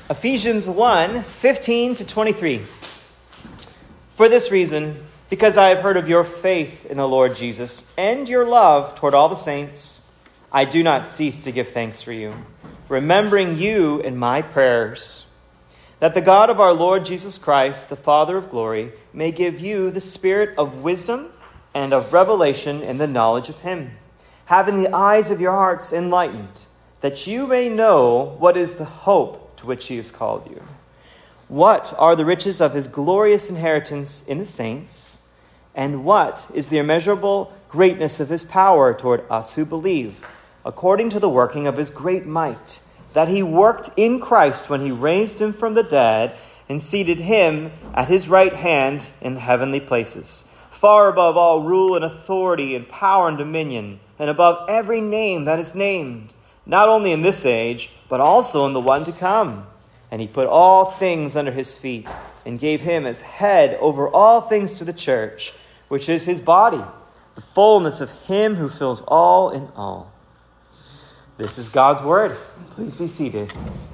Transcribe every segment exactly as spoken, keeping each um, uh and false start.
Ephesians one, fifteen to twenty-three. For this reason, because I have heard of your faith in the Lord Jesus and your love toward all the saints, I do not cease to give thanks for you, remembering you in my prayers, that the God of our Lord Jesus Christ, the Father of glory, may give you the spirit of wisdom and of revelation in the knowledge of him, having the eyes of your hearts enlightened, that you may know what is the hope to which he has called you. What are the riches of his glorious inheritance in the saints? And what is the immeasurable greatness of his power toward us who believe, according to the working of his great might, that he worked in Christ when he raised him from the dead and seated him at his right hand in the heavenly places, far above all rule and authority and power and dominion, and above every name that is named, not only in this age, but also in the one to come. And he put all things under his feet and gave him as head over all things to the church, which is his body, the fullness of him who fills all in all. This is God's word. Please be seated.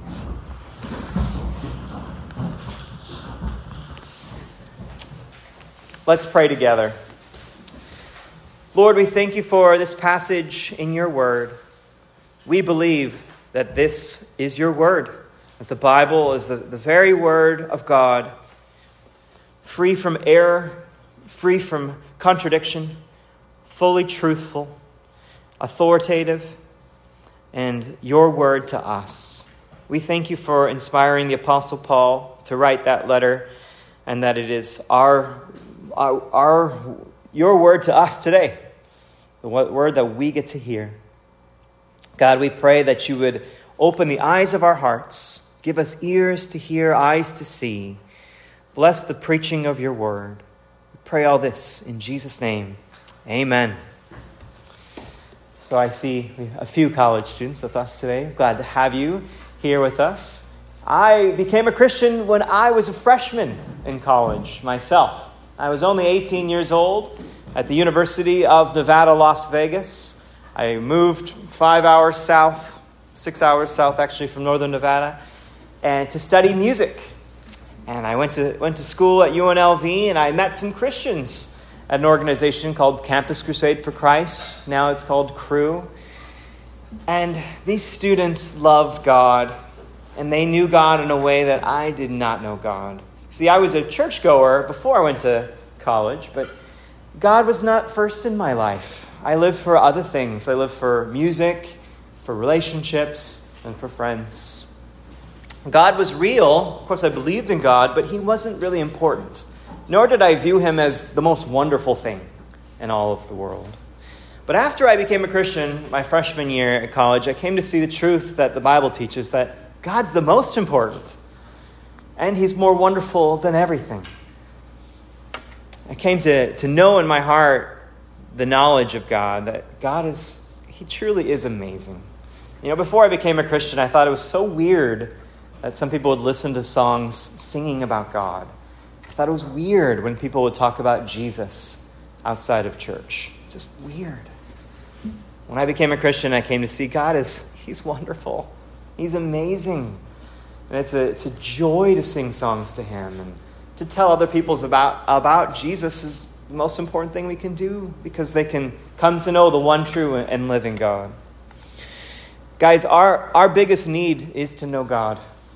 Let's pray together. Lord, we thank you for this passage in your word. We believe that this is your word, that the Bible is the, the very word of God, free from error, free from contradiction, fully truthful, authoritative, and your word to us. We thank you for inspiring the Apostle Paul to write that letter, and that it is our, our, our your word to us today, the word that we get to hear. God, we pray that you would open the eyes of our hearts, give us ears to hear, eyes to see. Bless the preaching of your word. We pray all this in Jesus' name. Amen. So I see a few college students with us today. Glad to have you here with us. I became a Christian when I was a freshman in college myself. I was only eighteen years old at the University of Nevada, Las Vegas. I moved five hours south, six hours south actually from northern Nevada, and to study music. And I went to went to school at U N L V, and I met some Christians at an organization called Campus Crusade for Christ. Now it's called Cru. And these students loved God, and they knew God in a way that I did not know God. See, I was a churchgoer before I went to college, but God was not first in my life. I lived for other things. I lived for music, for relationships, and for friends. God was real. Of course, I believed in God, but he wasn't really important. Nor did I view him as the most wonderful thing in all of the world. But after I became a Christian, my freshman year at college, I came to see the truth that the Bible teaches, that God's the most important. And he's more wonderful than everything. I came to, to know in my heart the knowledge of God, that God is, he truly is amazing. You know, before I became a Christian, I thought it was so weird that some people would listen to songs singing about God. I thought it was weird when people would talk about Jesus outside of church. Just weird. When I became a Christian, I came to see God as, he's wonderful. He's amazing. And it's a, it's a joy to sing songs to him. And to tell other people about, about Jesus is the most important thing we can do, because they can come to know the one true and living God. Guys, our, our biggest need is to know God.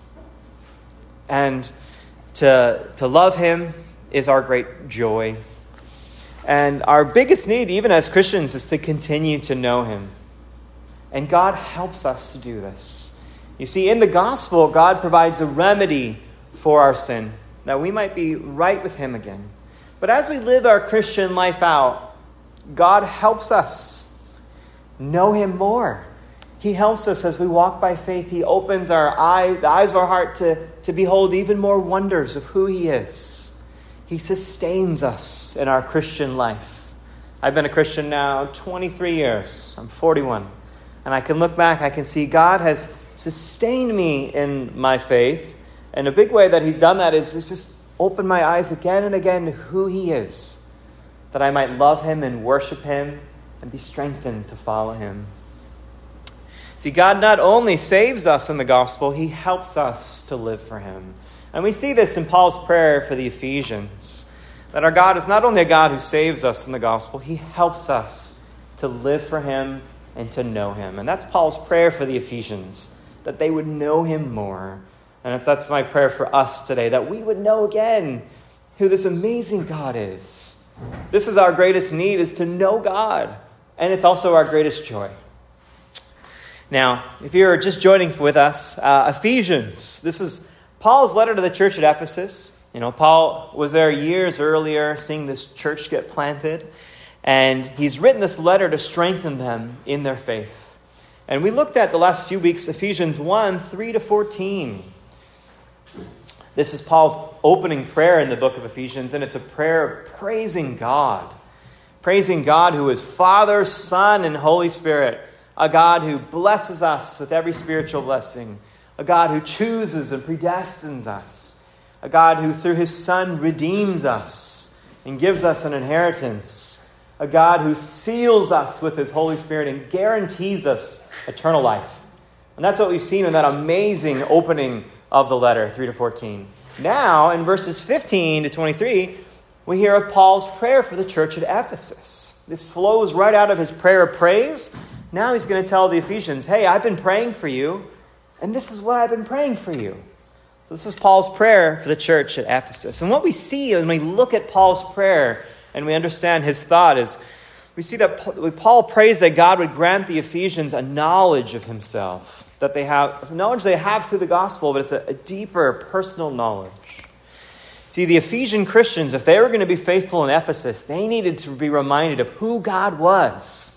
And to, to love him is our great joy. And our biggest need, even as Christians, is to continue to know him. And God helps us to do this. You see, in the gospel, God provides a remedy for our sin, that we might be right with him again. But as we live our Christian life out, God helps us know him more. He helps us as we walk by faith. He opens our eyes, the eyes of our heart to, to behold even more wonders of who he is. He sustains us in our Christian life. I've been a Christian now twenty-three years. I'm forty-one. And I can look back, I can see God has sustained me in my faith. And a big way that he's done that is, is just open my eyes again and again to who he is, that I might love him and worship him and be strengthened to follow him. See, God not only saves us in the gospel, he helps us to live for him. And we see this in Paul's prayer for the Ephesians, that our God is not only a God who saves us in the gospel, he helps us to live for him and to know him. And that's Paul's prayer for the Ephesians, that they would know him more. And that's my prayer for us today, that we would know again who this amazing God is. This is our greatest need, is to know God. And it's also our greatest joy. Now, if you're just joining with us, uh, Ephesians, this is Paul's letter to the church at Ephesus. You know, Paul was there years earlier seeing this church get planted. And he's written this letter to strengthen them in their faith. And we looked at the last few weeks, Ephesians one, three to fourteen. This is Paul's opening prayer in the book of Ephesians, and it's a prayer of praising God. Praising God who is Father, Son, and Holy Spirit. A God who blesses us with every spiritual blessing. A God who chooses and predestines us. A God who through his Son redeems us and gives us an inheritance. A God who seals us with his Holy Spirit and guarantees us eternal life. And that's what we've seen in that amazing opening of the letter, three to fourteen. Now, in verses fifteen to twenty-three, we hear of Paul's prayer for the church at Ephesus. This flows right out of his prayer of praise. Now he's going to tell the Ephesians, hey, I've been praying for you, and this is what I've been praying for you. So this is Paul's prayer for the church at Ephesus. And what we see when we look at Paul's prayer and we understand his thought is, we see that Paul prays that God would grant the Ephesians a knowledge of himself, that they have knowledge they have through the gospel, but it's a, a deeper personal knowledge. See, the Ephesian Christians, if they were going to be faithful in Ephesus, they needed to be reminded of who God was.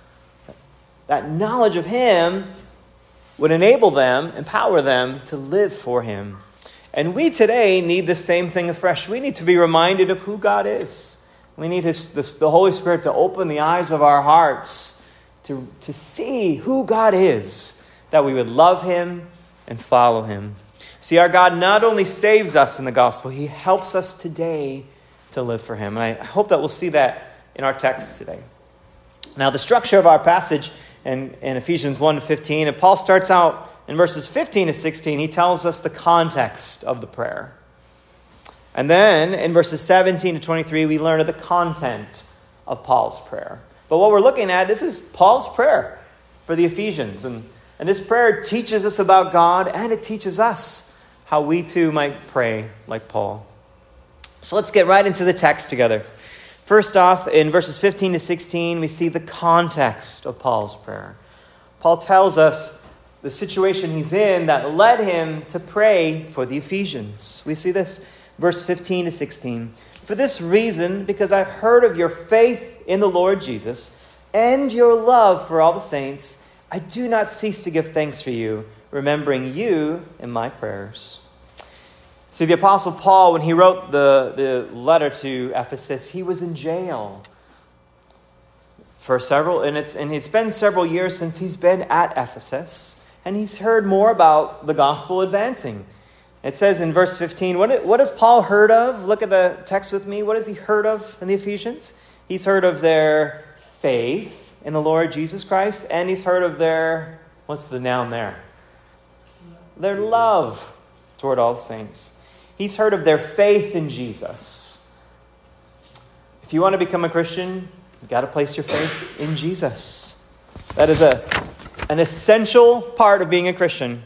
That knowledge of him would enable them, empower them to live for him. And we today need the same thing afresh. We need to be reminded of who God is. We need his, this, the Holy Spirit to open the eyes of our hearts to, to see who God is, that we would love him and follow him. See, our God not only saves us in the gospel, he helps us today to live for him. And I hope that we'll see that in our text today. Now, the structure of our passage in, in Ephesians one to fifteen, and Paul starts out in verses fifteen to sixteen, he tells us the context of the prayer. And then in verses seventeen to twenty-three, we learn of the content of Paul's prayer. But what we're looking at, this is Paul's prayer for the Ephesians. And, and this prayer teaches us about God, and it teaches us how we too might pray like Paul. So let's get right into the text together. First off, in verses fifteen to sixteen, we see the context of Paul's prayer. Paul tells us the situation he's in that led him to pray for the Ephesians. We see this, verse fifteen to sixteen. For this reason, because I've heard of your faith in the Lord Jesus and your love for all the saints, I do not cease to give thanks for you, remembering you in my prayers. See, the Apostle Paul, when he wrote the, the letter to Ephesus, he was in jail for several, and it's and it's been several years since he's been at Ephesus, and he's heard more about the gospel advancing. It says in verse fifteen, what, what has Paul heard of? Look at the text with me. What has he heard of in the Ephesians? He's heard of their faith in the Lord Jesus Christ, and he's heard of their, what's the noun there? Their love toward all the saints. He's heard of their faith in Jesus. If you want to become a Christian, you've got to place your faith in Jesus. That is a, an essential part of being a Christian.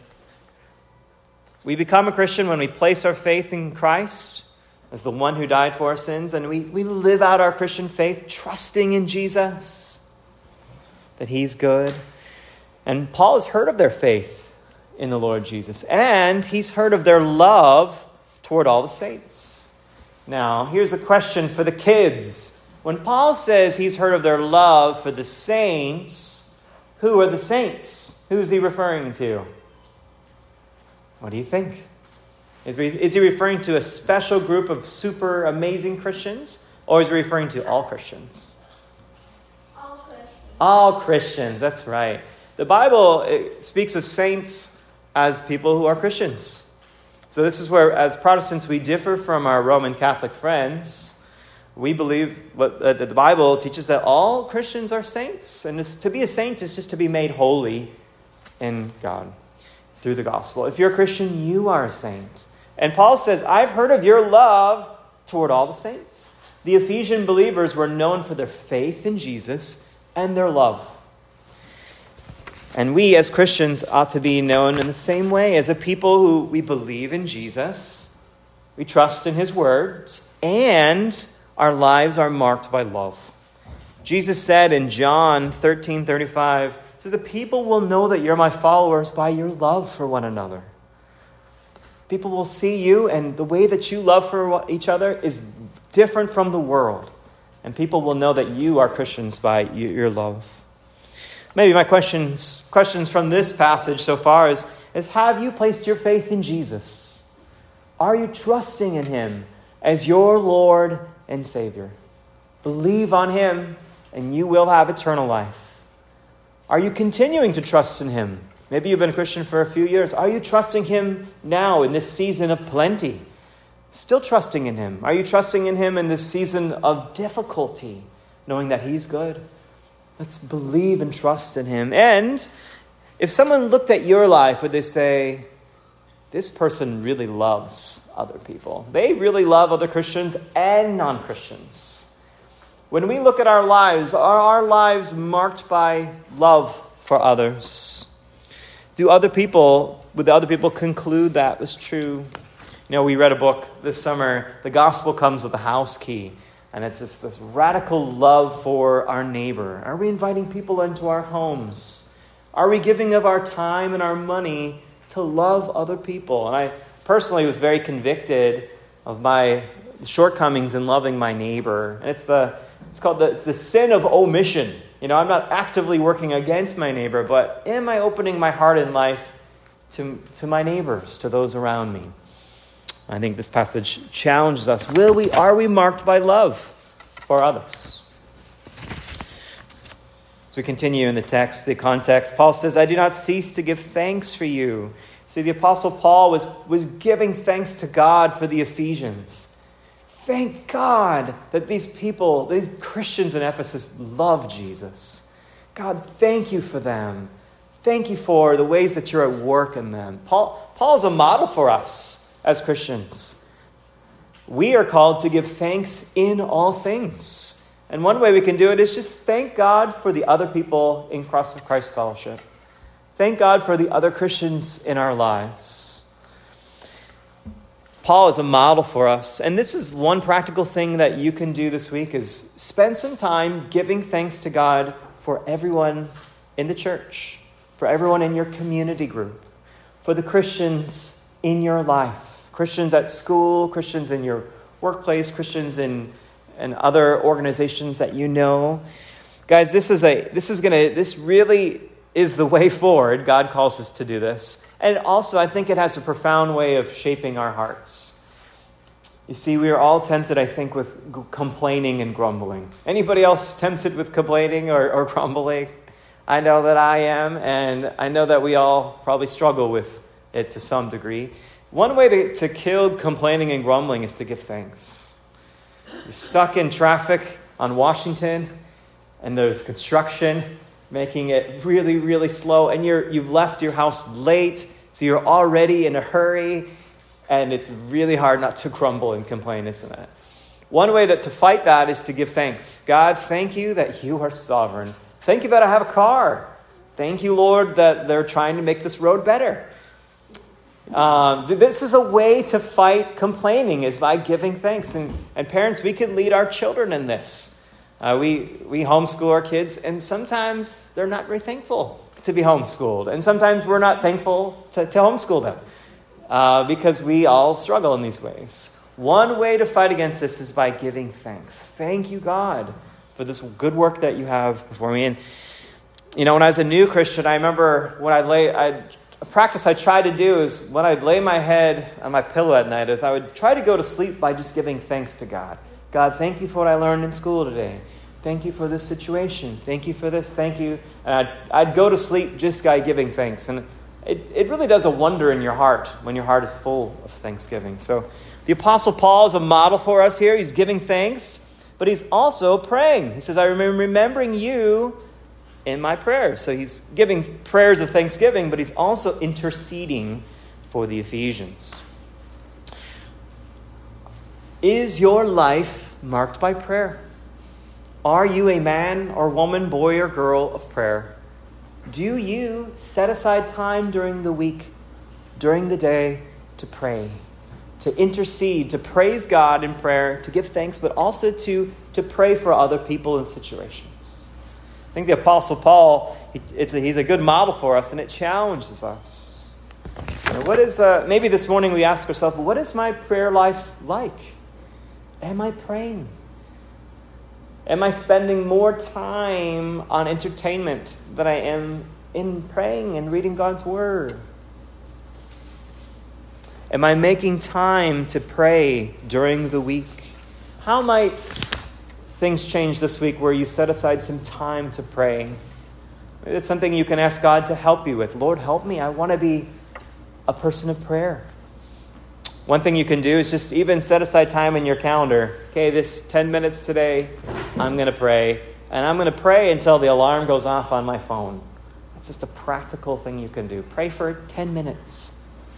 We become a Christian when we place our faith in Christ as the one who died for our sins, and we, we live out our Christian faith trusting in Jesus, that he's good. And Paul has heard of their faith in the Lord Jesus, and he's heard of their love toward all the saints. Now, here's a question for the kids. When Paul says he's heard of their love for the saints, who are the saints? Who is he referring to? What do you think? Is he, is he referring to a special group of super amazing Christians? Or is he referring to all Christians? All Christians. All Christians, that's right. The Bible it speaks of saints as people who are Christians. So this is where, as Protestants, we differ from our Roman Catholic friends. We believe what uh, the Bible teaches that all Christians are saints. And to be a saint is just to be made holy in God through the gospel. If you're a Christian, you are a saint. And Paul says, I've heard of your love toward all the saints. The Ephesian believers were known for their faith in Jesus and their love. And we as Christians ought to be known in the same way as a people who we believe in Jesus, we trust in his words, and our lives are marked by love. Jesus said in John thirteen thirty-five, so the people will know that you're my followers by your love for one another. People will see you, and the way that you love for each other is different from the world. And people will know that you are Christians by your love. Maybe my questions questions from this passage so far is, is have you placed your faith in Jesus? Are you trusting in him as your Lord and Savior? Believe on him and you will have eternal life. Are you continuing to trust in him? Maybe you've been a Christian for a few years. Are you trusting him now in this season of plenty? Still trusting in him? Are you trusting in him in this season of difficulty, knowing that he's good? Let's believe and trust in him. And if someone looked at your life, would they say, this person really loves other people? They really love other Christians and non-Christians. When we look at our lives, are our lives marked by love for others? Do other people, would the other people conclude that was true? You know, we read a book this summer, The Gospel Comes with a House Key. And it's this, this radical love for our neighbor. Are we inviting people into our homes? Are we giving of our time and our money to love other people? And I personally was very convicted of my shortcomings in loving my neighbor. And it's the it's called the it's the sin of omission. You know, I'm not actively working against my neighbor, but am I opening my heart and life to, to my neighbors, to those around me? I think this passage challenges us. Will we, are we marked by love for others? As we continue in the text, the context, Paul says, I do not cease to give thanks for you. See, the Apostle Paul was, was giving thanks to God for the Ephesians. Thank God that these people, these Christians in Ephesus love Jesus. God, thank you for them. Thank you for the ways that you're at work in them. Paul, Paul is a model for us. As Christians, we are called to give thanks in all things. And one way we can do it is just thank God for the other people in Cross of Christ Fellowship. Thank God for the other Christians in our lives. Paul is a model for us. And this is one practical thing that you can do this week is spend some time giving thanks to God for everyone in the church, for everyone in your community group, for the Christians in your life. Christians at school, Christians in your workplace, Christians in, in other organizations that you know. Guys, this is a this is gonna this really is the way forward. God calls us to do this. And also I think it has a profound way of shaping our hearts. You see, we are all tempted, I think, with g- complaining and grumbling. Anybody else tempted with complaining or, or grumbling? I know that I am, and I know that we all probably struggle with it to some degree. One way to, to kill complaining and grumbling is to give thanks. You're stuck in traffic on Washington, and there's construction making it really, really slow, and you're, you've left your house late, so you're already in a hurry, and it's really hard not to grumble and complain, isn't it? One way to, to fight that is to give thanks. God, thank you that you are sovereign. Thank you that I have a car. Thank you, Lord, that they're trying to make this road better. Um, this is a way to fight complaining is by giving thanks. And, and parents, we can lead our children in this. Uh, we, we homeschool our kids, and sometimes they're not very thankful to be homeschooled. And sometimes we're not thankful to, to homeschool them uh, because we all struggle in these ways. One way to fight against this is by giving thanks. Thank you, God, for this good work that you have before me. And, you know, when I was a new Christian, I remember when I lay... I A practice I try to do is when I'd lay my head on my pillow at night is I would try to go to sleep by just giving thanks to God. God, thank you for what I learned in school today. Thank you for this situation. Thank you for this. Thank you. And I'd, I'd go to sleep just by giving thanks. And it, it really does a wonder in your heart when your heart is full of thanksgiving. So the Apostle Paul is a model for us here. He's giving thanks, but he's also praying. He says, I remember remembering you in my prayers. So he's giving prayers of thanksgiving, but he's also interceding for the Ephesians. Is your life marked by prayer? Are you a man or woman, boy or girl of prayer? Do you set aside time during the week, during the day, to pray, to intercede, to praise God in prayer, to give thanks, but also to, to pray for other people and situations? I think the Apostle Paul, he, it's a, he's a good model for us, and it challenges us. You know, what is uh, maybe this morning we ask ourselves, what is my prayer life like? Am I praying? Am I spending more time on entertainment than I am in praying and reading God's Word? Am I making time to pray during the week? How might things change this week where you set aside some time to pray? Maybe it's something you can ask God to help you with. Lord, help me. I want to be a person of prayer. One thing you can do is just even set aside time in your calendar. Okay, this ten minutes today, I'm going to pray. And I'm going to pray until the alarm goes off on my phone. It's just a practical thing you can do. Pray for ten minutes.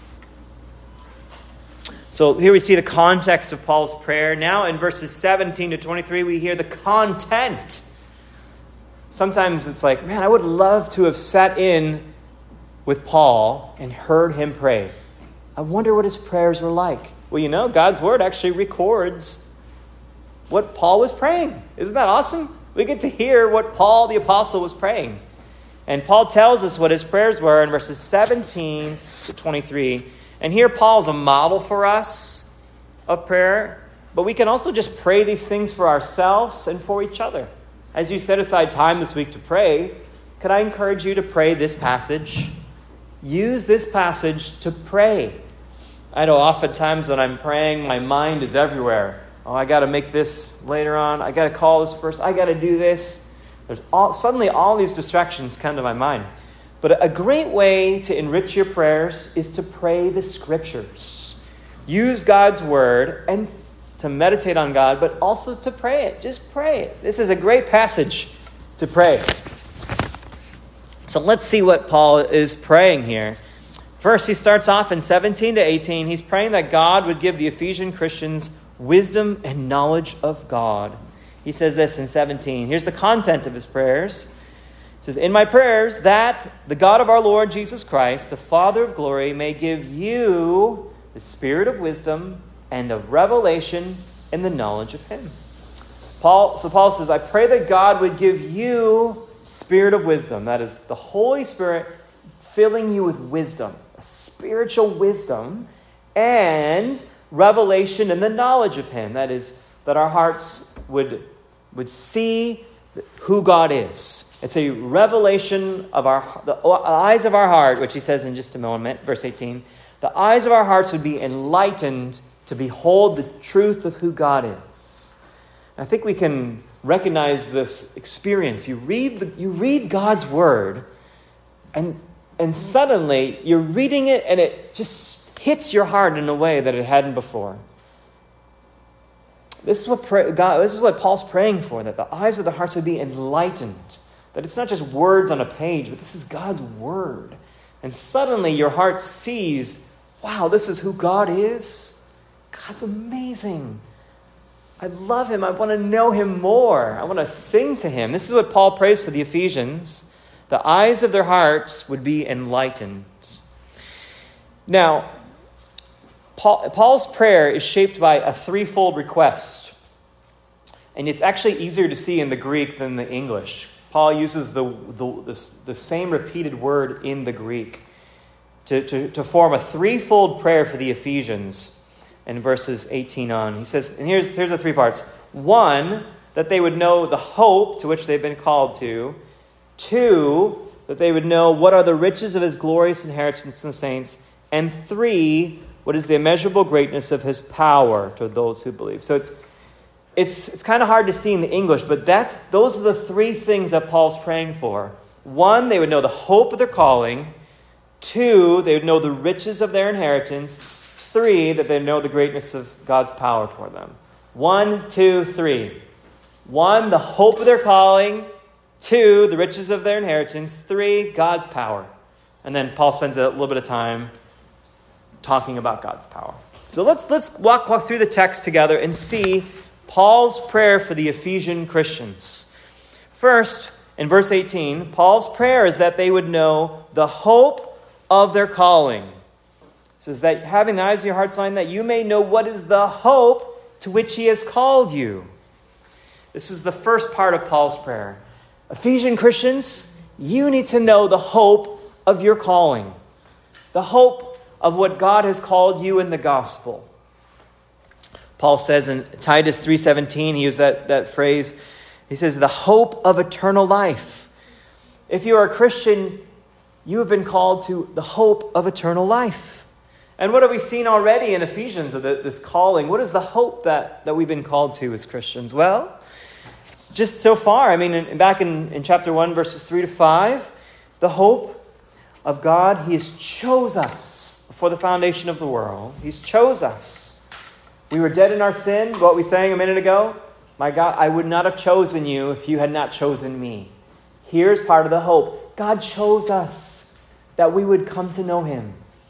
So here we see the context of Paul's prayer. Now in verses seventeen to twenty-three, we hear the content. Sometimes it's like, man, I would love to have sat in with Paul and heard him pray. I wonder what his prayers were like. Well, you know, God's Word actually records what Paul was praying. Isn't that awesome? We get to hear what Paul the Apostle was praying. And Paul tells us what his prayers were in verses seventeen to twenty-three. And here Paul's a model for us of prayer. But we can also just pray these things for ourselves and for each other. As you set aside time this week to pray, could I encourage you to pray this passage? Use this passage to pray. I know oftentimes when I'm praying, my mind is everywhere. Oh, I got to make this later on. I got to call this person. I got to do this. There's all, suddenly all these distractions come to my mind. But a great way to enrich your prayers is to pray the Scriptures. Use God's Word and to meditate on God, but also to pray it. Just pray it. This is a great passage to pray. So let's see what Paul is praying here. First, he starts off in seventeen to eighteen. He's praying that God would give the Ephesian Christians wisdom and knowledge of God. He says this in seventeen. Here's the content of his prayers. He says, in my prayers, that the God of our Lord Jesus Christ, the Father of glory, may give you the spirit of wisdom and of revelation and the knowledge of him. Paul, so Paul says, I pray that God would give you spirit of wisdom. That is the Holy Spirit filling you with wisdom, a spiritual wisdom, and revelation and the knowledge of him. That is, that our hearts would, would see who God is. It's a revelation of our the eyes of our heart, which he says in just a moment, verse eighteen. The eyes of our hearts would be enlightened to behold the truth of who God is. And I think we can recognize this experience. You read the, you read God's Word, and and suddenly you're reading it, and it just hits your heart in a way that it hadn't before. This is what pray, God. This is what Paul's praying for, that the eyes of the hearts would be enlightened. That it's not just words on a page, but this is God's Word. And suddenly your heart sees, wow, this is who God is. God's amazing. I love him. I want to know him more. I want to sing to him. This is what Paul prays for the Ephesians. The eyes of their hearts would be enlightened. Now, Paul, Paul's prayer is shaped by a threefold request. And it's actually easier to see in the Greek than the English. Paul uses the, the, the, the same repeated word in the Greek to, to, to form a threefold prayer for the Ephesians in verses eighteen on. He says, and here's, here's the three parts. One, that they would know the hope to which they've been called to. Two, that they would know what are the riches of his glorious inheritance in the saints. And three, what is the immeasurable greatness of his power to those who believe. So it's it's it's kind of hard to see in the English, but that's those are the three things that Paul's praying for. One, they would know the hope of their calling. Two, they would know the riches of their inheritance. Three, that they know the greatness of God's power toward them. One, two, three. One, the hope of their calling. Two, the riches of their inheritance. Three, God's power. And then Paul spends a little bit of time talking about God's power. So let's let's walk, walk through the text together and see Paul's prayer for the Ephesian Christians. First, in verse eighteen, Paul's prayer is that they would know the hope of their calling. It says that having the eyes of your hearts lined, that you may know what is the hope to which he has called you. This is the first part of Paul's prayer. Ephesian Christians, you need to know the hope of your calling. The hope of what God has called you in the gospel. Paul says in Titus three seventeen, he used that, that phrase, he says, the hope of eternal life. If you are a Christian, you have been called to the hope of eternal life. And what have we seen already in Ephesians of the, this calling? What is the hope that, that we've been called to as Christians? Well, just so far, I mean, in, back in, in chapter one, verses three to five, the hope of God, he has chose us before the foundation of the world. He's chose us. We were dead in our sin, what we sang a minute ago. My God, I would not have chosen you if you had not chosen me. Here's part of the hope. God chose us that we would come to know him.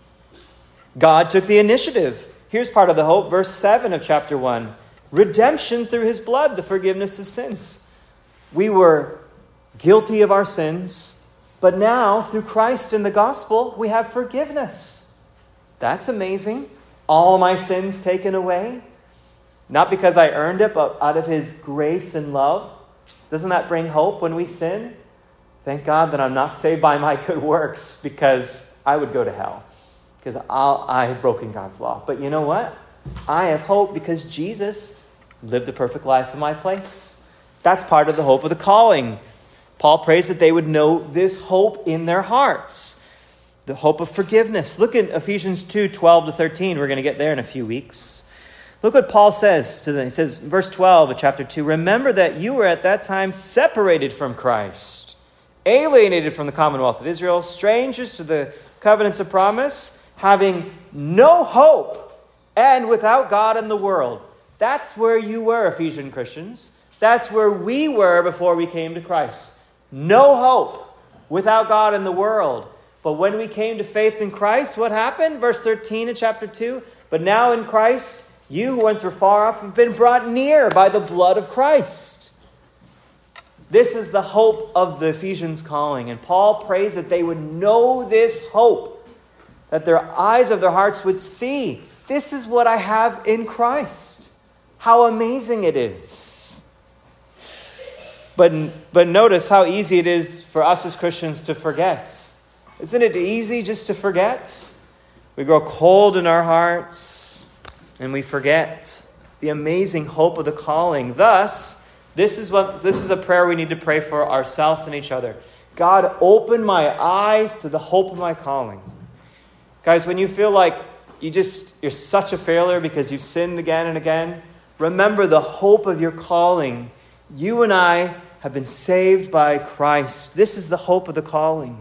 God took the initiative. Here's part of the hope. Verse seven of chapter one. Redemption through his blood, the forgiveness of sins. We were guilty of our sins, but now through Christ and the gospel, we have forgiveness. That's amazing. All my sins taken away. Not because I earned it, but out of his grace and love. Doesn't that bring hope when we sin? Thank God that I'm not saved by my good works, because I would go to hell. Because I'll, I have broken God's law. But you know what? I have hope because Jesus lived a perfect life in my place. That's part of the hope of the calling. Paul prays that they would know this hope in their hearts. The hope of forgiveness. Look at Ephesians two, twelve to thirteen. We're going to get there in a few weeks. Look what Paul says to them. He says, verse twelve of chapter two, remember that you were at that time separated from Christ, alienated from the commonwealth of Israel, strangers to the covenants of promise, having no hope and without God in the world. That's where you were, Ephesian Christians. That's where we were before we came to Christ. No hope without God in the world. But when we came to faith in Christ, what happened? Verse thirteen of chapter two, but now in Christ, you who once were far off have been brought near by the blood of Christ. This is the hope of the Ephesians calling. And Paul prays that they would know this hope, that their eyes of their hearts would see, this is what I have in Christ. How amazing it is. But, but notice how easy it is for us as Christians to forget. Isn't it easy just to forget? We grow cold in our hearts. And we forget the amazing hope of the calling. Thus, this is what this is a prayer we need to pray for ourselves and each other. God, open my eyes to the hope of my calling. Guys, when you feel like you just you're such a failure because you've sinned again and again, remember the hope of your calling. You and I have been saved by Christ. This is the hope of the calling.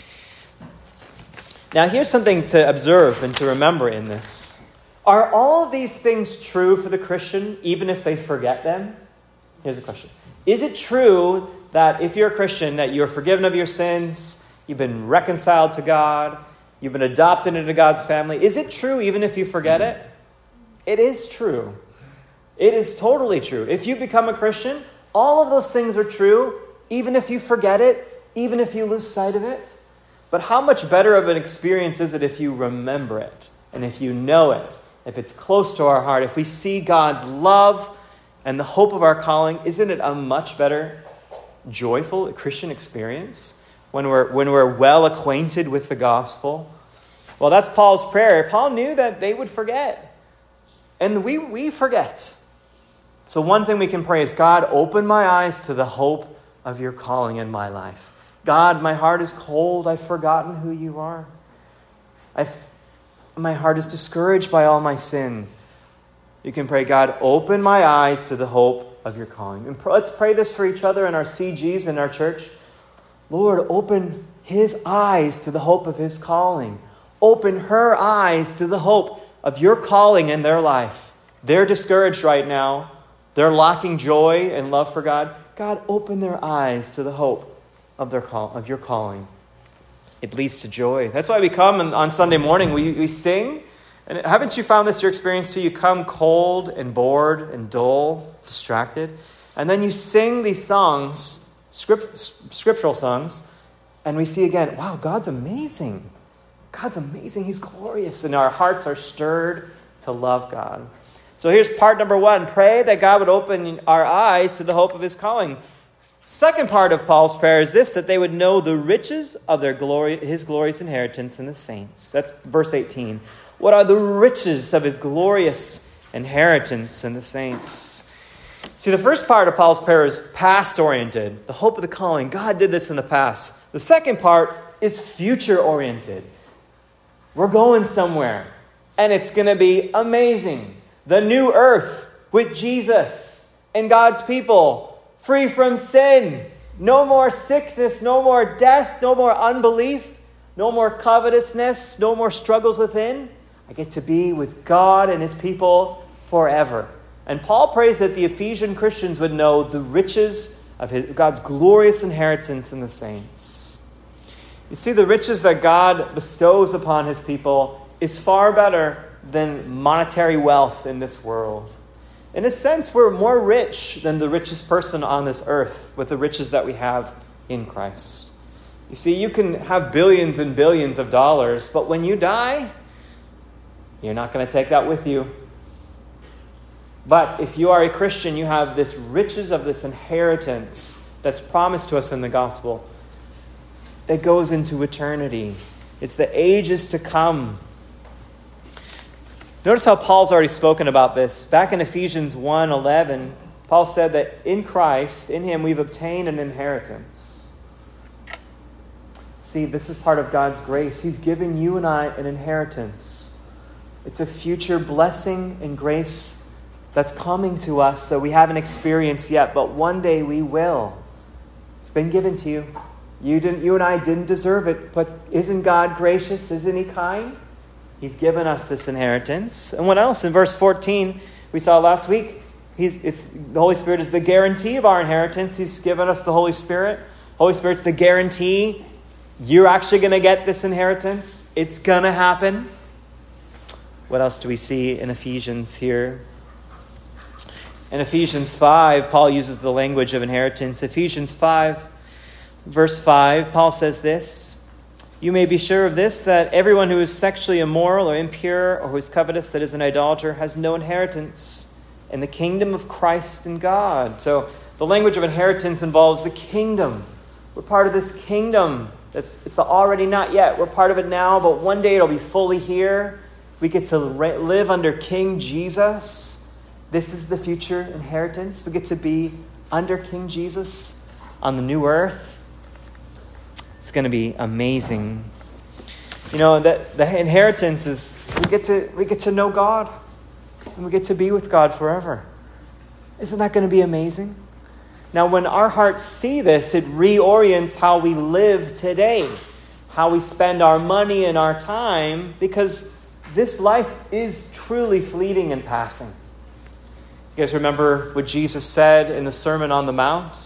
Now, here's something to observe and to remember in this. Are all of these things true for the Christian, even if they forget them? Here's a question. Is it true that if you're a Christian, that you're forgiven of your sins, you've been reconciled to God, you've been adopted into God's family? Is it true even if you forget it? It is true. It is totally true. If you become a Christian, all of those things are true, even if you forget it, even if you lose sight of it. But how much better of an experience is it if you remember it and if you know it? If it's close to our heart, if we see God's love and the hope of our calling, isn't it a much better, joyful Christian experience when we're when we're well acquainted with the gospel? Well, that's Paul's prayer. Paul knew that they would forget. And we, we forget. So one thing we can pray is, God, open my eyes to the hope of your calling in my life. God, my heart is cold. I've forgotten who you are. I've My heart is discouraged by all my sin. You can pray, God, open my eyes to the hope of your calling. And let's pray this for each other in our C Gs in our church. Lord, open his eyes to the hope of his calling. Open her eyes to the hope of your calling in their life. They're discouraged right now. They're lacking joy and love for God. God, open their eyes to the hope of their call, of your calling. It leads to joy. That's why we come and on Sunday morning, we, we sing. And haven't you found this your experience too? You come cold and bored and dull, distracted. And then you sing these songs, script, scriptural songs, and we see again, wow, God's amazing. God's amazing. He's glorious. And our hearts are stirred to love God. So here's part number one. Pray that God would open our eyes to the hope of his calling. Second part of Paul's prayer is this, that they would know the riches of their glory, his glorious inheritance in the saints. That's verse eighteen. What are the riches of his glorious inheritance in the saints? See, the first part of Paul's prayer is past-oriented, the hope of the calling. God did this in the past. The second part is future-oriented. We're going somewhere, and it's going to be amazing. The new earth with Jesus and God's people, free from sin. No more sickness, no more death, no more unbelief, no more covetousness, no more struggles within. I get to be with God and his people forever. And Paul prays that the Ephesian Christians would know the riches of his, God's glorious inheritance in the saints. You see, the riches that God bestows upon his people is far better than monetary wealth in this world. In a sense, we're more rich than the richest person on this earth with the riches that we have in Christ. You see, you can have billions and billions of dollars, but when you die, you're not going to take that with you. But if you are a Christian, you have this riches of this inheritance that's promised to us in the gospel. It goes into eternity. It's the ages to come. Notice how Paul's already spoken about this. Back in Ephesians one eleven, Paul said that in Christ, in him, we've obtained an inheritance. See, this is part of God's grace. He's given you and I an inheritance. It's a future blessing and grace that's coming to us that we haven't experienced yet, but one day we will. It's been given to you. You didn't. You and I didn't deserve it, but isn't God gracious? Isn't he kind? He's given us this inheritance. And what else? In verse fourteen, we saw last week, he's it's the Holy Spirit is the guarantee of our inheritance. He's given us the Holy Spirit. Holy Spirit's the guarantee. You're actually going to get this inheritance. It's going to happen. What else do we see in Ephesians here? In Ephesians five, Paul uses the language of inheritance. Ephesians five, verse five, Paul says this, "You may be sure of this, that everyone who is sexually immoral or impure or who is covetous, that is an idolater, has no inheritance in the kingdom of Christ and God." So the language of inheritance involves the kingdom. We're part of this kingdom. That's, it's the already not yet. We're part of it now, but one day it'll be fully here. We get to re- live under King Jesus. This is the future inheritance. We get to be under King Jesus on the new earth. It's going to be amazing. You know, that the inheritance is we get to we get to know God. And we get to be with God forever. Isn't that going to be amazing? Now, when our hearts see this, it reorients how we live today, how we spend our money and our time, because this life is truly fleeting and passing. You guys remember what Jesus said in the Sermon on the Mount?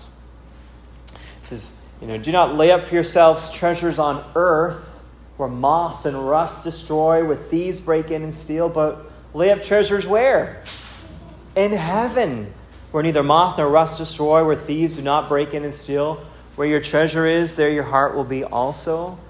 He says, you know, "Do not lay up for yourselves treasures on earth where moth and rust destroy, where thieves break in and steal, but lay up treasures where? In heaven, where neither moth nor rust destroy, where thieves do not break in and steal. Where your treasure is, there your heart will be also."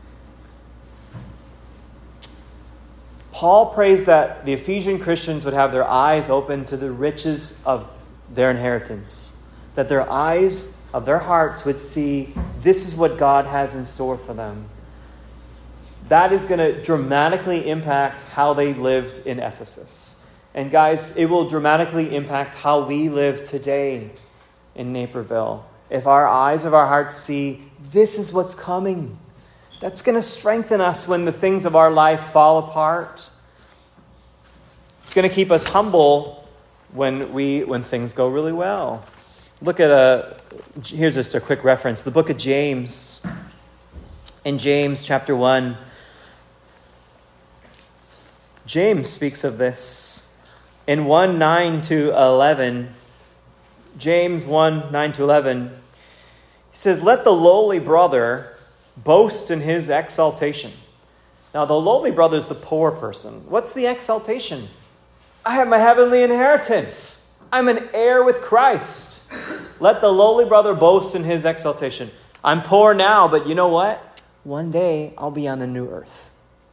Paul prays that the Ephesian Christians would have their eyes open to the riches of their inheritance. That their eyes of their hearts would see this is what God has in store for them. That is going to dramatically impact how they lived in Ephesus. And guys, it will dramatically impact how we live today in Naperville. If our eyes of our hearts see this is what's coming, that's going to strengthen us when the things of our life fall apart. It's going to keep us humble when we when things go really well. Look at a, here's just a quick reference. The book of James. In James chapter one, James speaks of this. In one, nine to eleven, James one, nine to eleven, he says, "Let the lowly brother boast in his exaltation." Now, the lowly brother is the poor person. What's the exaltation? I have my heavenly inheritance. I'm an heir with Christ. Let the lowly brother boast in his exaltation. I'm poor now, but you know what? One day I'll be on the new earth.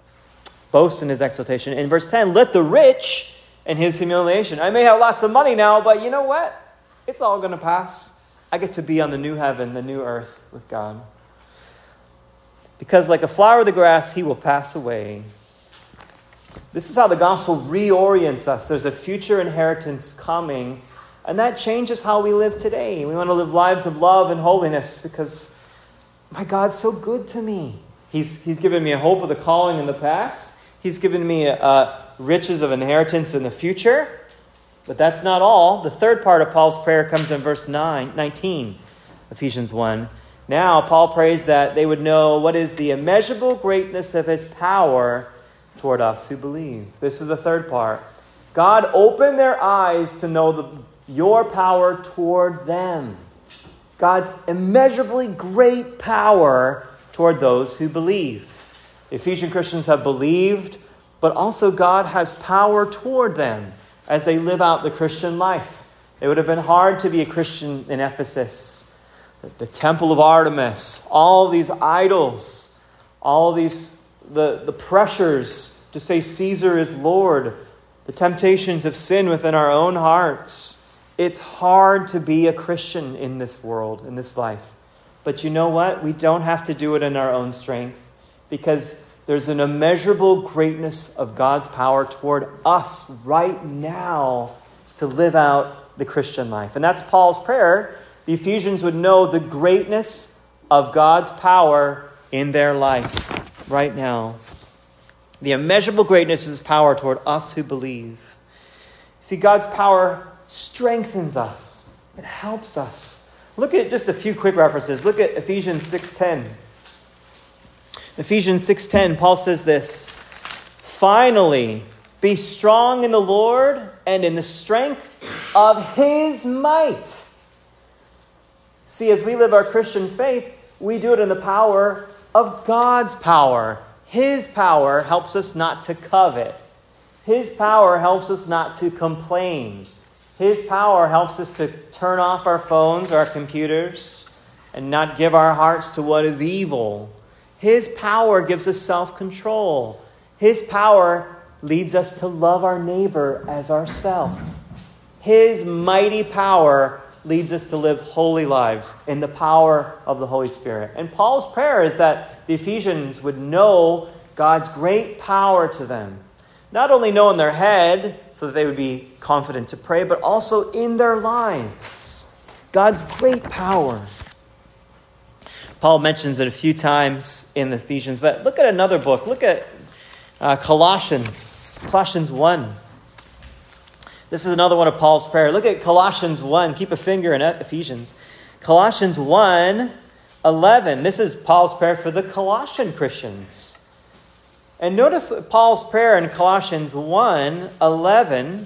Boast in his exaltation. In verse ten, let the rich in his humiliation. I may have lots of money now, but you know what? It's all going to pass. I get to be on the new heaven, the new earth with God. Because like a flower of the grass, he will pass away. This is how the gospel reorients us. There's a future inheritance coming, and that changes how we live today. We want to live lives of love and holiness because my God's so good to me. He's, he's given me a hope of the calling in the past. He's given me a, a riches of inheritance in the future. But that's not all. The third part of Paul's prayer comes in verse nine, nineteen, Ephesians one. Now, Paul prays that they would know what is the immeasurable greatness of his power toward us who believe. This is the third part. God, open their eyes to know the, your power toward them. God's immeasurably great power toward those who believe. The Ephesian Christians have believed, but also God has power toward them as they live out the Christian life. It would have been hard to be a Christian in Ephesus. The temple of Artemis, all these idols, all these, the, the pressures to say Caesar is Lord, the temptations of sin within our own hearts. It's hard to be a Christian in this world, in this life. But you know what? We don't have to do it in our own strength because there's an immeasurable greatness of God's power toward us right now to live out the Christian life. And that's Paul's prayer. The Ephesians would know the greatness of God's power in their life right now. The immeasurable greatness of his power toward us who believe. See, God's power strengthens us. It helps us. Look at just a few quick references. Look at Ephesians six ten. Ephesians six ten, Paul says this, "Finally, be strong in the Lord and in the strength of his might." See, as we live our Christian faith, we do it in the power of God's power. His power helps us not to covet. His power helps us not to complain. His power helps us to turn off our phones or our computers and not give our hearts to what is evil. His power gives us self-control. His power leads us to love our neighbor as ourselves. His mighty power leads us to live holy lives in the power of the Holy Spirit. And Paul's prayer is that the Ephesians would know God's great power to them. Not only know in their head so that they would be confident to pray, but also in their lives. God's great power. Paul mentions it a few times in the Ephesians, but look at another book. Look at uh, Colossians. Colossians one. This is another one of Paul's prayer. Look at Colossians one. Keep a finger in Ephesians. Colossians one, eleven. This is Paul's prayer for the Colossian Christians. And notice Paul's prayer in Colossians one, eleven.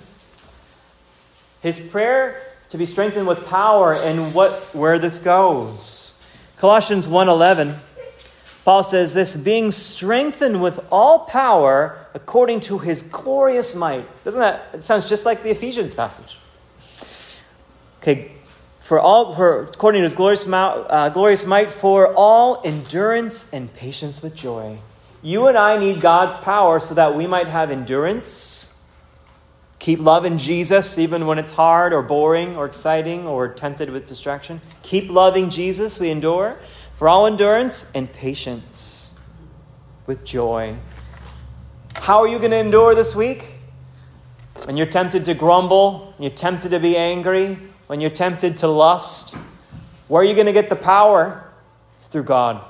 His prayer to be strengthened with power and what where this goes. Colossians one, eleven. Paul says this, being strengthened with all power according to his glorious might. Doesn't that, it sounds just like the Ephesians passage. Okay, for all, for according to his glorious, uh, glorious might, for all endurance and patience with joy. You and I need God's power so that we might have endurance, keep loving Jesus even when it's hard or boring or exciting or tempted with distraction. Keep loving Jesus, we endure. For all endurance and patience with joy. How are you going to endure this week? When you're tempted to grumble, when you're tempted to be angry, when you're tempted to lust, where are you going to get the power? Through God.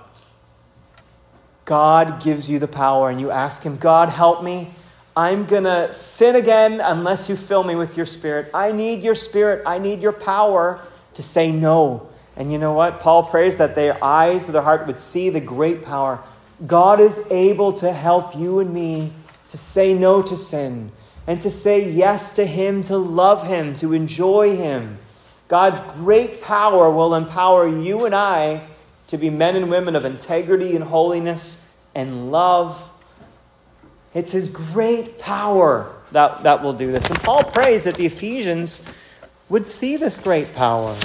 God gives you the power and you ask him, God, help me. I'm going to sin again unless you fill me with your Spirit. I need your Spirit. I need your power to say no. And you know what? Paul prays that their eyes of their heart would see the great power. God is able to help you and me to say no to sin and to say yes to him, to love him, to enjoy him. God's great power will empower you and I to be men and women of integrity and holiness and love. It's his great power that, that will do this. And Paul prays that the Ephesians would see this great power.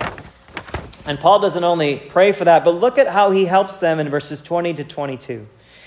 And Paul doesn't only pray for that, but look at how he helps them in verses twenty to twenty-two.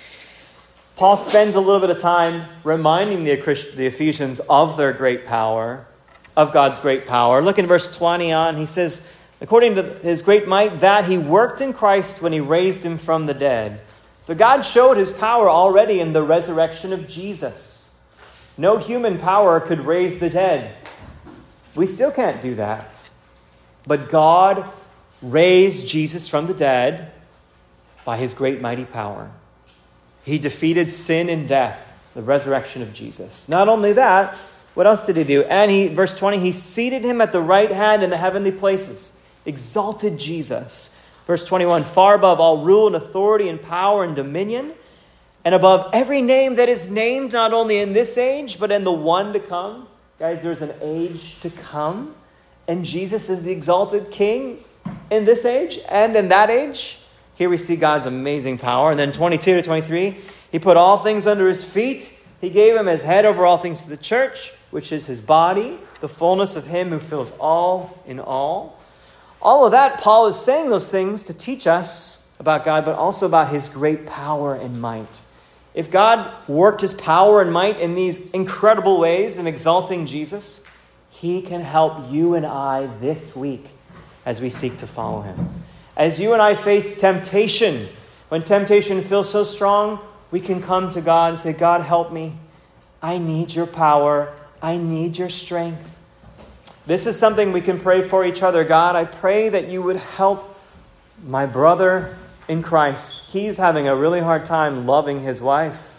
Paul spends a little bit of time reminding the, the Ephesians of their great power, of God's great power. Look in verse twenty on. He says, according to his great might, that he worked in Christ when he raised him from the dead. So God showed his power already in the resurrection of Jesus. No human power could raise the dead. We still can't do that. But God raised Jesus from the dead by his great mighty power. He defeated sin and death, the resurrection of Jesus. Not only that, what else did he do? And he, verse twenty, he seated him at the right hand in the heavenly places, exalted Jesus. Verse twenty-one, far above all rule and authority and power and dominion, and above every name that is named, not only in this age, but in the one to come. Guys, there's an age to come, and Jesus is the exalted King in this age and in that age. Here we see God's amazing power. And then twenty-two to twenty-three, he put all things under his feet. He gave him as head over all things to the church, which is his body, the fullness of him who fills all in all. All of that, Paul is saying those things to teach us about God, but also about his great power and might. If God worked his power and might in these incredible ways in exalting Jesus, he can help you and I this week as we seek to follow him. As you and I face temptation, when temptation feels so strong, we can come to God and say, God, help me. I need your power. I need your strength. This is something we can pray for each other. God, I pray that you would help my brother in Christ. He's having a really hard time loving his wife.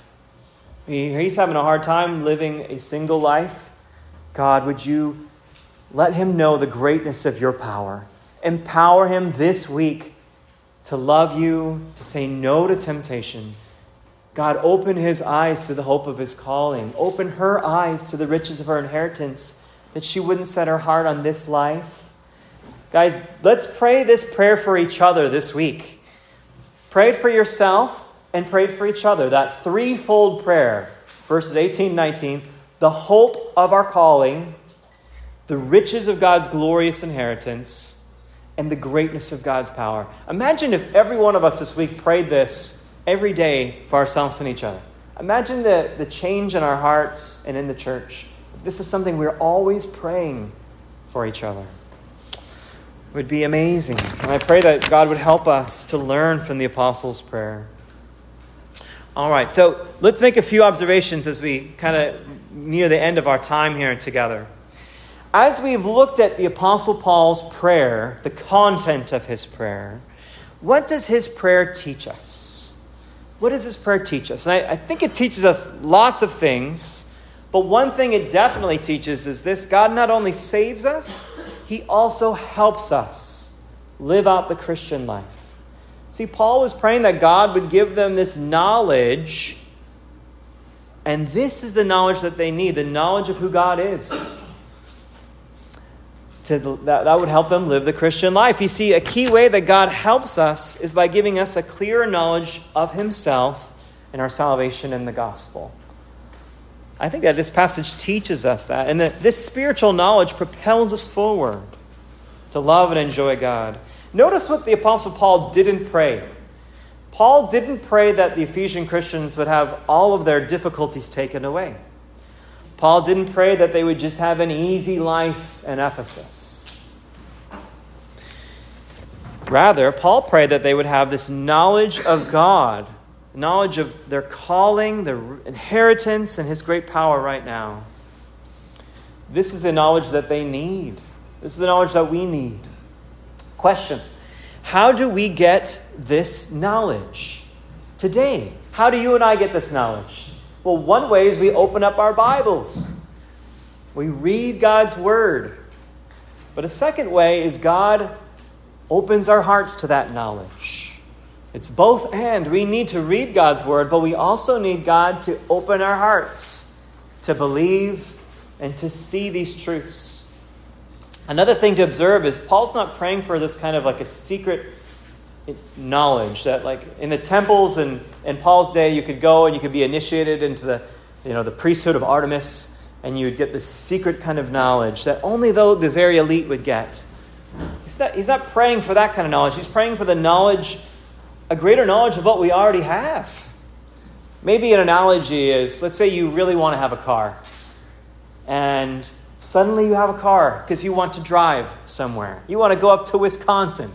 He's having a hard time living a single life. God, would you let him know the greatness of your power? Empower him this week to love you, to say no to temptation. God, open his eyes to the hope of his calling. Open her eyes to the riches of her inheritance, that she wouldn't set her heart on this life. Guys, let's pray this prayer for each other this week. Pray it for yourself and pray it for each other. That threefold prayer, verses eighteen, nineteen, the hope of our calling, the riches of God's glorious inheritance, and the greatness of God's power. Imagine if every one of us this week prayed this every day for ourselves and each other. Imagine the, the change in our hearts and in the church. This is something we're always praying for each other. It would be amazing. And I pray that God would help us to learn from the Apostles' prayer. All right, so let's make a few observations as we kind of near the end of our time here together. As we've looked at the Apostle Paul's prayer, the content of his prayer, what does his prayer teach us? What does his prayer teach us? And I, I think it teaches us lots of things, but one thing it definitely teaches is this: God not only saves us, he also helps us live out the Christian life. See, Paul was praying that God would give them this knowledge, and this is the knowledge that they need, the knowledge of who God is. To, that, that would help them live the Christian life. You see, a key way that God helps us is by giving us a clearer knowledge of himself and our salvation in the gospel. I think that this passage teaches us that, and that this spiritual knowledge propels us forward to love and enjoy God. Notice what the Apostle Paul didn't pray. Paul didn't pray that the Ephesian Christians would have all of their difficulties taken away. Paul didn't pray that they would just have an easy life in Ephesus. Rather, Paul prayed that they would have this knowledge of God, knowledge of their calling, their inheritance, and his great power right now. This is the knowledge that they need. This is the knowledge that we need. Question: how do we get this knowledge today? How do you and I get this knowledge? Well, one way is we open up our Bibles. We read God's word. But a second way is God opens our hearts to that knowledge. It's both and. We need to read God's word, but we also need God to open our hearts to believe and to see these truths. Another thing to observe is Paul's not praying for this kind of like a secret knowledge that like in the temples and in Paul's day, you could go and you could be initiated into the, you know, the priesthood of Artemis, and you would get this secret kind of knowledge that only though the very elite would get. He's not, he's not praying for that kind of knowledge. He's praying for the knowledge, a greater knowledge of what we already have. Maybe an analogy is, let's say you really want to have a car. And suddenly you have a car because you want to drive somewhere. You want to go up to Wisconsin.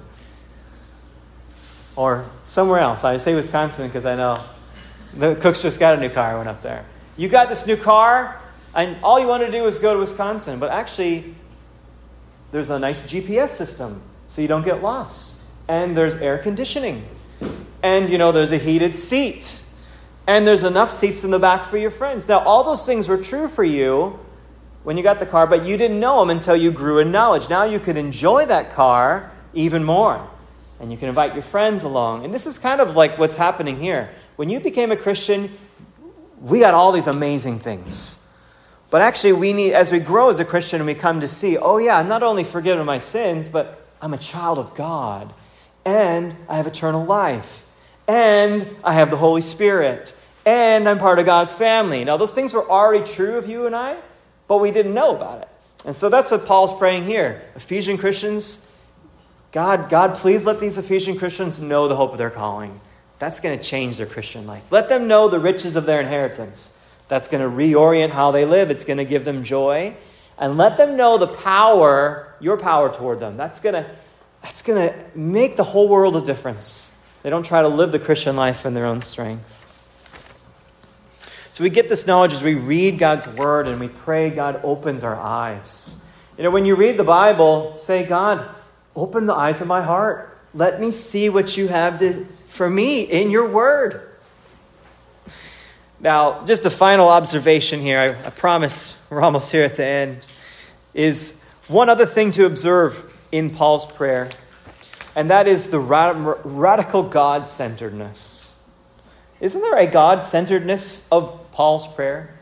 Or somewhere else. I say Wisconsin because I know the Cooks just got a new car. I went up there. You got this new car, and all you want to do is go to Wisconsin. But actually, there's a nice G P S system so you don't get lost. And there's air conditioning. And, you know, there's a heated seat. And there's enough seats in the back for your friends. Now, all those things were true for you when you got the car, but you didn't know them until you grew in knowledge. Now you could enjoy that car even more. And you can invite your friends along. And this is kind of like what's happening here. When you became a Christian, we got all these amazing things. But actually, we need, as we grow as a Christian and we come to see, oh yeah, I'm not only forgiven of my sins, but I'm a child of God. And I have eternal life. And I have the Holy Spirit. And I'm part of God's family. Now, those things were already true of you and I, but we didn't know about it. And so that's what Paul's praying here. Ephesian Christians, God, God, please let these Ephesian Christians know the hope of their calling. That's going to change their Christian life. Let them know the riches of their inheritance. That's going to reorient how they live. It's going to give them joy. And let them know the power, your power toward them. That's going to, that's going to make the whole world a difference. They don't try to live the Christian life in their own strength. So we get this knowledge as we read God's word and we pray God opens our eyes. You know, when you read the Bible, say, God, open the eyes of my heart. Let me see what you have to, for me in your word. Now, just a final observation here. I, I promise we're almost here at the end. Is one other thing to observe in Paul's prayer. And that is the rad- radical God-centeredness. Isn't there a God-centeredness of Paul's prayer?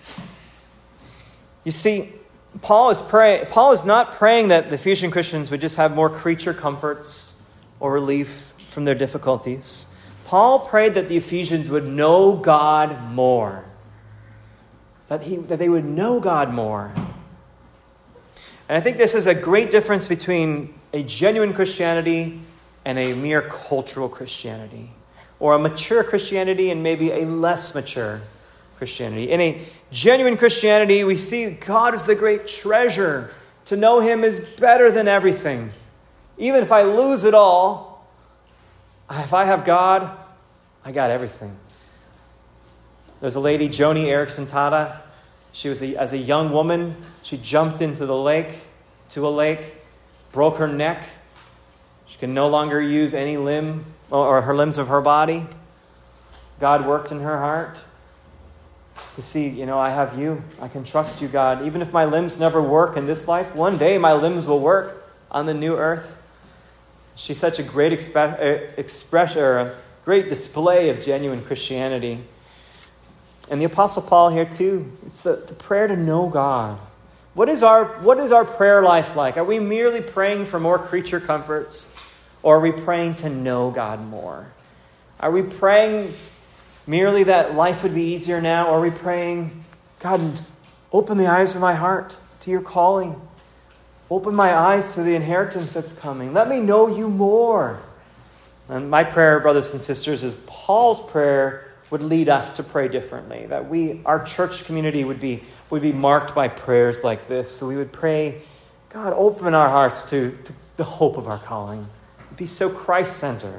You see, Paul is praying. Paul is not praying that the Ephesian Christians would just have more creature comforts or relief from their difficulties. Paul prayed that the Ephesians would know God more. That he that they would know God more. And I think this is a great difference between a genuine Christianity and a mere cultural Christianity, or a mature Christianity and maybe a less mature Christianity. In a genuine Christianity, we see God is the great treasure. To know him is better than everything. Even if I lose it all, if I have God, I got everything. There's a lady, Joni Eareckson Tada. She was, a, as a young woman, she jumped into the lake, to a lake, broke her neck. She could no longer use any limb or her limbs of her body. God worked in her heart to see, you know, I have you. I can trust you, God. Even if my limbs never work in this life, one day my limbs will work on the new earth. She's such a great exp- expression, or a great display of genuine Christianity. And the Apostle Paul here too. It's the, the prayer to know God. What is our what is our prayer life like? Are we merely praying for more creature comforts? Or are we praying to know God more? Are we praying merely that life would be easier now? Or are we praying, God, open the eyes of my heart to your calling. Open my eyes to the inheritance that's coming. Let me know you more. And my prayer, brothers and sisters, is Paul's prayer would lead us to pray differently. That we, our church community would be, would be marked by prayers like this. So we would pray, God, open our hearts to the hope of our calling. Be so Christ-centered.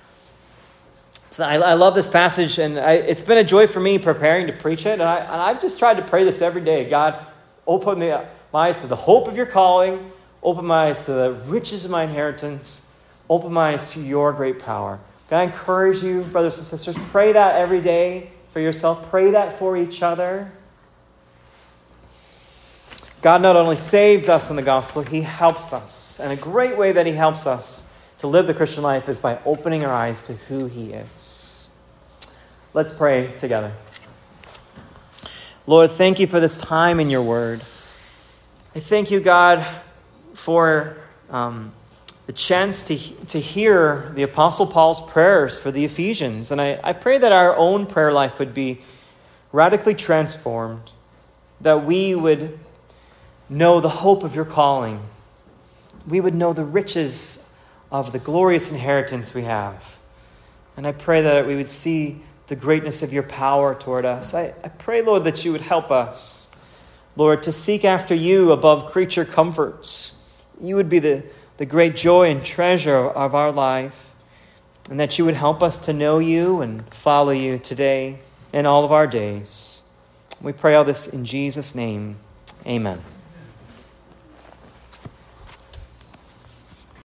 So I, I love this passage, and I, it's been a joy for me preparing to preach it. And, I, and I've just tried to pray this every day. God, open the, my eyes to the hope of your calling. Open my eyes to the riches of my inheritance. Open my eyes to your great power. Can I encourage you, brothers and sisters, pray that every day for yourself. Pray that for each other. God not only saves us in the gospel, he helps us. And a great way that he helps us to live the Christian life is by opening our eyes to who he is. Let's pray together. Lord, thank you for this time in your word. I thank you, God, for um, the chance to, to hear the Apostle Paul's prayers for the Ephesians. And I, I pray that our own prayer life would be radically transformed, that we would know the hope of your calling. We would know the riches of the glorious inheritance we have. And I pray that we would see the greatness of your power toward us. I, I pray, Lord, that you would help us, Lord, to seek after you above creature comforts. You would be the, the great joy and treasure of our life, and that you would help us to know you and follow you today and all of our days. We pray all this in Jesus' name. Amen.